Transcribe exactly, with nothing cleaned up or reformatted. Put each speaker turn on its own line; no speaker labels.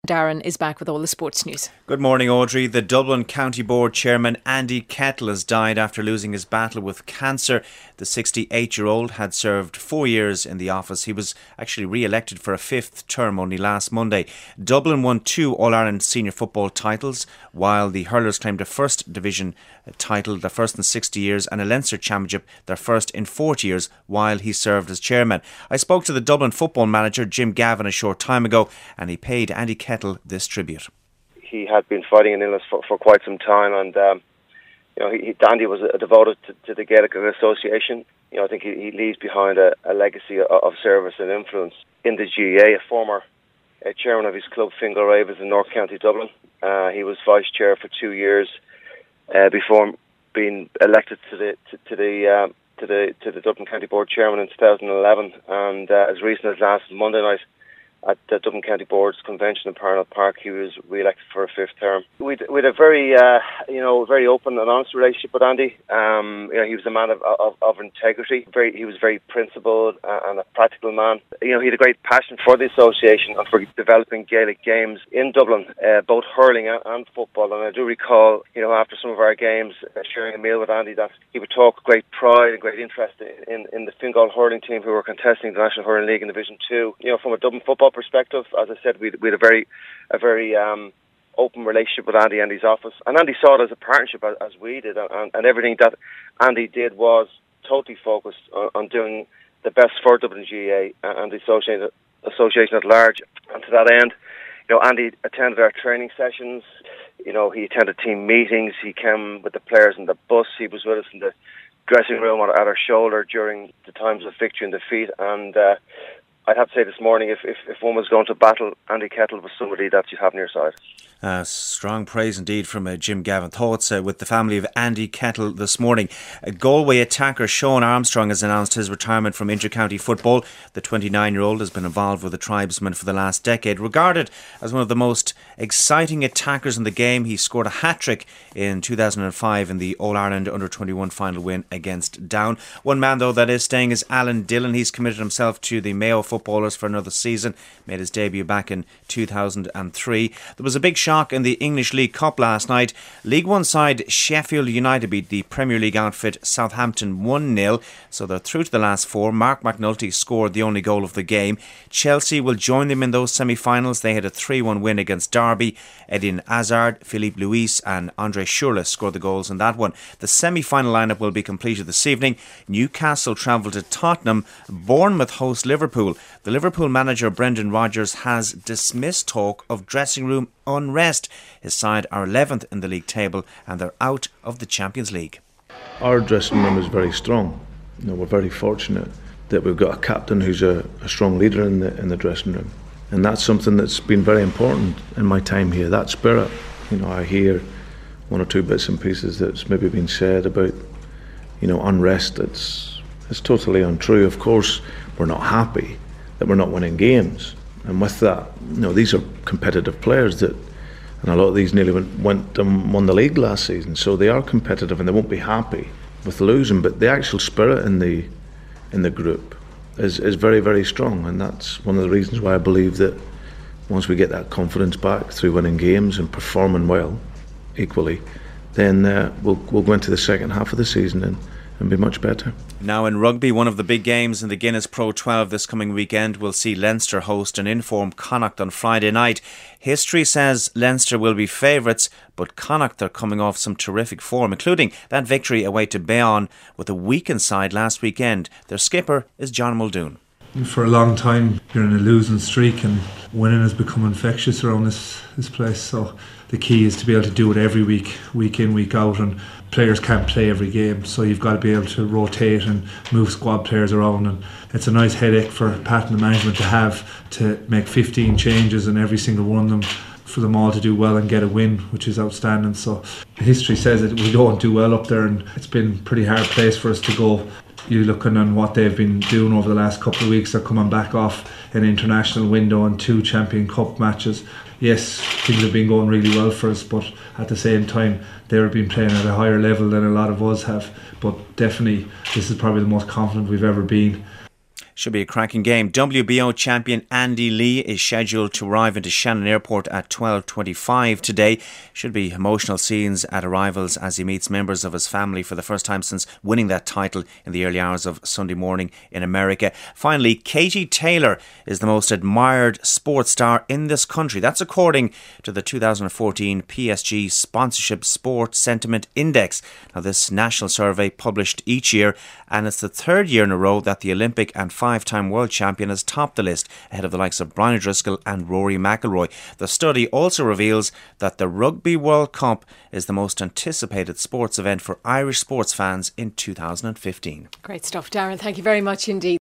Darren is back with all the sports news.
Good morning, Audrey. The Dublin County Board Chairman Andy Kettle has died after losing his battle with cancer. The sixty-eight-year-old had served four years in the office. He was actually re-elected for a fifth term only last Monday. Dublin won two All-Ireland senior football titles, while the hurlers claimed a first division title, the first in sixty years, and a Leinster Championship, their first in forty years, while he served as chairman. I spoke to the Dublin football manager, Jim Gavin, a short time ago, and he paid Andy Kettle this tribute.
He had been fighting an illness for, for quite some time, and um, you know, he, he, Andy was a devoted to, to the Gaelic Association. You know, I think he, he leaves behind a, a legacy of, of service and influence in the G A A. A former uh, chairman of his club, Fingal Ravens in North County Dublin. Uh, he was vice chair for two years uh, before being elected to the to, to the um, to the to the Dublin County Board Chairman in two thousand eleven, and uh, as recent as last Monday night at the Dublin County Board's convention in Parnell Park, he was re-elected for a fifth term. We had a very, uh, you know, very open and honest relationship with Andy. Um, you know, he was a man of, of, of integrity. Very, he was very principled and a practical man. You know, he had a great passion for the association and for developing Gaelic games in Dublin, uh, both hurling and, and football. And I do recall, you know, after some of our games, uh, sharing a meal with Andy, that he would talk with great pride and great interest in, in the Fingal hurling team who were contesting the National Hurling League in Division Two. You know, from a Dublin football perspective, as I said, we we had a very, a very um, open relationship with Andy and his office, and Andy saw it as a partnership as, as we did, and, and everything that Andy did was totally focused on, on doing the best for Dublin G A A and the association, association at large. And to that end, you know, Andy attended our training sessions. You know, he attended team meetings. He came with the players in the bus. He was with us in the dressing room at our shoulder during the times of victory and defeat, and. Uh, I'd have to say this morning, if, if, if one was going to battle, Andy Kettle was somebody that you'd have on your side.
Uh, strong praise indeed from uh, Jim Gavin. Thoughts uh, with the family of Andy Kettle this morning. Uh, Galway attacker Sean Armstrong has announced his retirement from inter-county football. The twenty-nine-year-old has been involved with the tribesmen for the last decade. Regarded as one of the most exciting attackers in the game, he scored a hat-trick in two thousand five in the All-Ireland under twenty-one final win against Down. One man, though, that is staying is Alan Dillon. He's committed himself to the Mayo footballers for another season. Made his debut back in two thousand three. There was a big shock in the English League Cup last night. League One side Sheffield United beat the Premier League outfit Southampton one nil, so they're through to the last four. Mark McNulty scored the only goal of the game. Chelsea will join them in those semi-finals. They had a three one win against Derby. Eden Hazard, Philippe Luis and Andre Schürrle scored the goals in that one. The semi-final lineup will be completed this evening. Newcastle travel to Tottenham. Bournemouth host Liverpool. The Liverpool manager Brendan Rodgers has dismissed talk of dressing room unrest. His side are eleventh in the league table and they're out of the Champions League.
Our dressing room is very strong. You know, we're very fortunate that we've got a captain who's a, a strong leader in the in the dressing room, and that's something that's been very important in my time here. That spirit. You know, I hear one or two bits and pieces that's maybe been said about, you know, unrest. It's it's totally untrue. Of course, we're not happy that we're not winning games. And with that, you know, these are competitive players that, and a lot of these nearly went, went and won the league last season. So they are competitive and they won't be happy with losing. But the actual spirit in the in the group is, is very, very strong. And that's one of the reasons why I believe that once we get that confidence back through winning games and performing well, equally, then uh, we'll we'll go into the second half of the season and, and be much better.
Now in rugby, one of the big games in the Guinness Pro twelve this coming weekend will see Leinster host an in-form Connacht on Friday night. History says Leinster will be favourites, but Connacht are coming off some terrific form, including that victory away to Bayonne with a weakened side last weekend. Their skipper is John Muldoon.
For a long time you're in a losing streak and winning has become infectious around this, this place, so the key is to be able to do it every week, week in, week out, and players can't play every game, so you've got to be able to rotate and move squad players around, and it's a nice headache for Pat and the management to have to make fifteen changes in every single one of them for them all to do well and get a win, which is outstanding. So history says that we don't do well up there, and it's been a pretty hard place for us to go. You looking on what they've been doing over the last couple of weeks, they're coming back off an international window and two Champion Cup matches. Yes, things have been going really well for us, but at the same time they've been playing at a higher level than a lot of us have. But definitely this is probably the most confident we've ever been.
Should be a cracking game. W B O champion Andy Lee is scheduled to arrive into Shannon Airport at twelve twenty-five today. Should be emotional scenes at arrivals as he meets members of his family for the first time since winning that title in the early hours of Sunday morning in America. Finally, Katie Taylor is the most admired sports star in this country. That's according to the two thousand fourteen P S G Sponsorship Sport Sentiment Index. Now, this national survey published each year, and it's the third year in a row that the Olympic and five-time world champion has topped the list, ahead of the likes of Brian O'Driscoll and Rory McIlroy. The study also reveals that the Rugby World Cup is the most anticipated sports event for Irish sports fans in two thousand fifteen.
Great stuff, Darren. Thank you very much indeed.